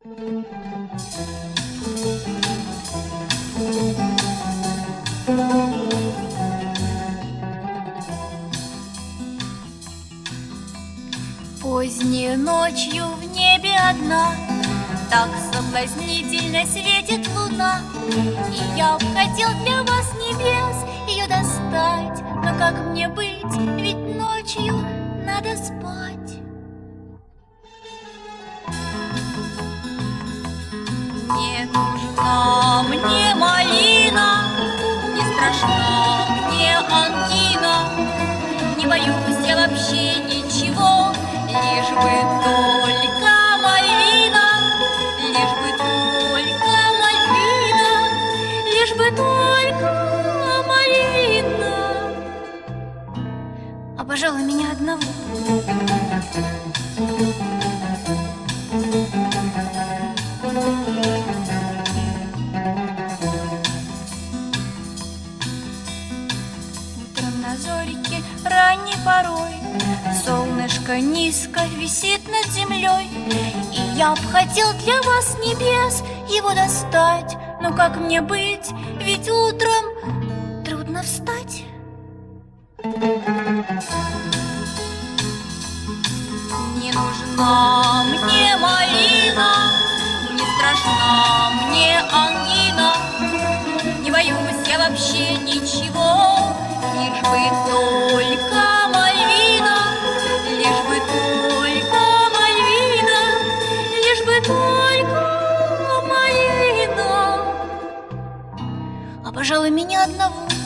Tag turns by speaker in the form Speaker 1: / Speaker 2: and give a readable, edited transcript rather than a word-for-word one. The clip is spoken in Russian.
Speaker 1: Поздней ночью в небе одна так соблазнительно светит луна, и я б хотел для вас небес ее достать, но как мне быть, ведь ночью надо спать. Не нужна мне малина, не страшна мне ангина, не боюсь я вообще ничего, лишь бы только Мальвина, лишь бы только Мальвина, лишь бы только Мальвина. А пожалуй, меня одного. Утром на зорике ранней порой солнышко низко висит над землей, и я б хотел для вас небес его достать, но как мне быть, ведь утром трудно встать. Не нужна мне малина, не страшна мне ангина, не боюсь я вообще ничего, лишь бы только Мальвина, лишь бы только Мальвина, лишь бы только Мальвина. А пожалуй, меня одного.